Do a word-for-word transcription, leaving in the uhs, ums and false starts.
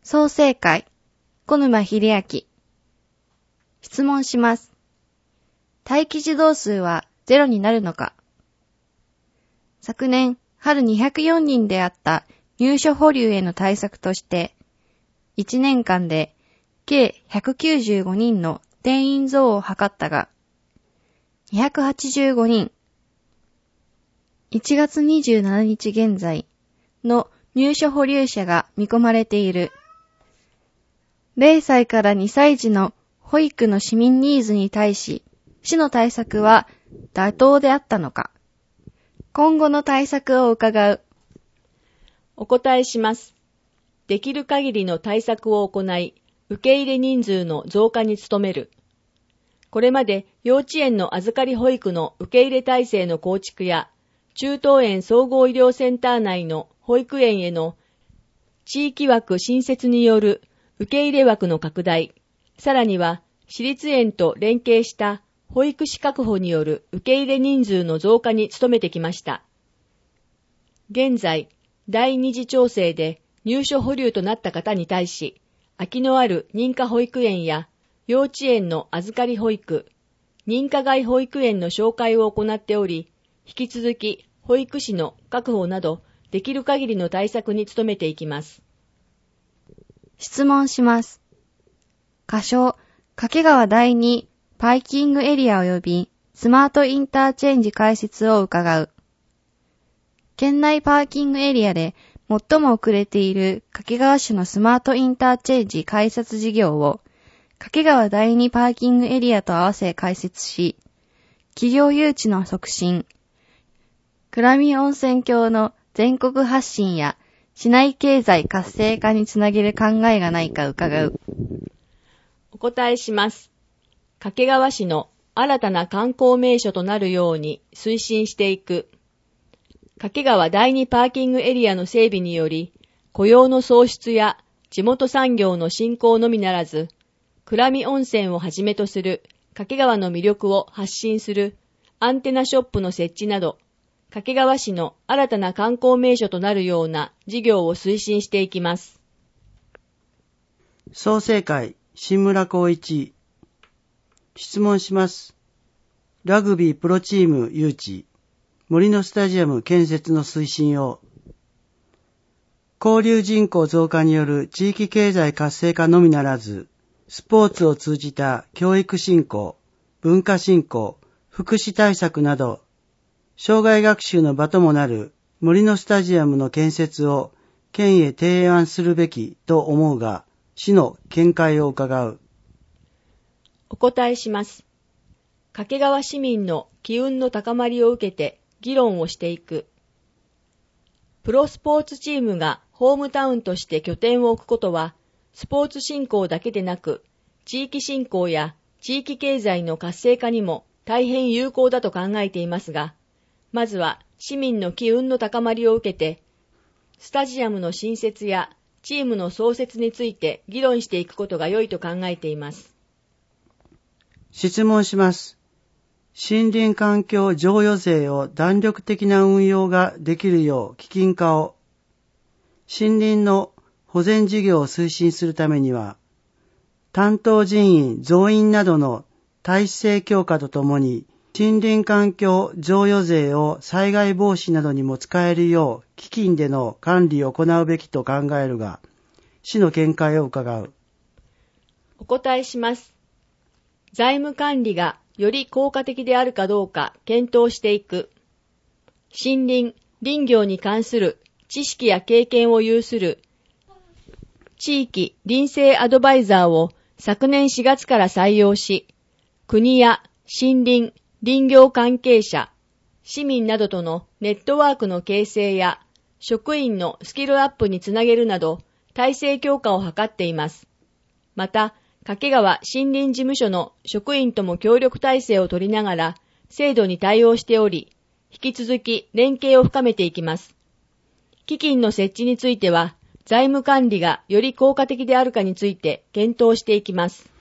創成会、小沼秀明。質問します。待機児童数はゼロになるのか？昨年、春にひゃくよんにんであった入所保留への対策として、いちねんかんで計ひゃくきゅうじゅうごにんの定員増を図ったが、にひゃくはちじゅうごにん、いちがつにじゅうしちにち現在の入所保留者が見込まれている。れいさいからにさい児の保育の市民ニーズに対し、市の対策は妥当であったのか。今後の対策を伺う。 お答えします。できる限りの対策を行い、受け入れ人数の増加に努める。これまで幼稚園の預かり保育の受け入れ体制の構築や、中東園総合医療センター内の保育園への地域枠新設による受け入れ枠の拡大、さらには私立園と連携した保育士確保による受け入れ人数の増加に努めてきました。現在、第二次調整で入所保留となった方に対し、空きのある認可保育園や幼稚園の預かり保育、認可外保育園の紹介を行っており、引き続き保育士の確保などできる限りの対策に努めていきます。 質問します。仮称、掛川第二パーキングエリア及びスマートインターチェンジ開設を伺う。県内パーキングエリアで最も遅れている掛川市のスマートインターチェンジ開設事業を掛川第二パーキングエリアと合わせ開設し、企業誘致の促進、倉見温泉郷の全国発信や市内経済活性化につなげる考えがないか伺う。 お答えします。掛川市の新たな観光名所となるように推進していく。掛川第二パーキングエリアの整備により、雇用の創出や地元産業の振興のみならず、倉見温泉をはじめとする掛川の魅力を発信するアンテナショップの設置など、掛川市の新たな観光名所となるような事業を推進していきます。 創成会、新村光一。質問します。ラグビープロチーム誘致、森のスタジアム建設の推進を、交流人口増加による地域経済活性化のみならず、スポーツを通じた教育振興、文化振興、福祉対策など、生涯学習の場ともなる森のスタジアムの建設を県へ提案するべきと思うが、市の見解を伺う。 お答えします。掛川市民の機運の高まりを受けて議論をしていく。プロスポーツチームがホームタウンとして拠点を置くことは、スポーツ振興だけでなく、地域振興や地域経済の活性化にも大変有効だと考えていますが、まずは市民の機運の高まりを受けて、スタジアムの新設やチームの創設について議論していくことが良いと考えています。 質問します。森林環境譲与税を弾力的な運用ができるよう基金化を、森林の保全事業を推進するためには、担当人員増員などの体制強化とともに、森林環境譲与税を災害防止などにも使えるよう基金での管理を行うべきと考えるが、市の見解を伺う。 お答えします。財務管理がより効果的であるかどうか検討していく。森林、林業に関する知識や経験を有する地域林政アドバイザーを昨年しがつから採用し、国や森林、林業関係者、市民などとのネットワークの形成や職員のスキルアップにつなげるなど体制強化を図っています。また、掛川森林事務所の職員とも協力体制を取りながら制度に対応しており、引き続き連携を深めていきます。基金の設置については、財務管理がより効果的であるかについて検討していきます。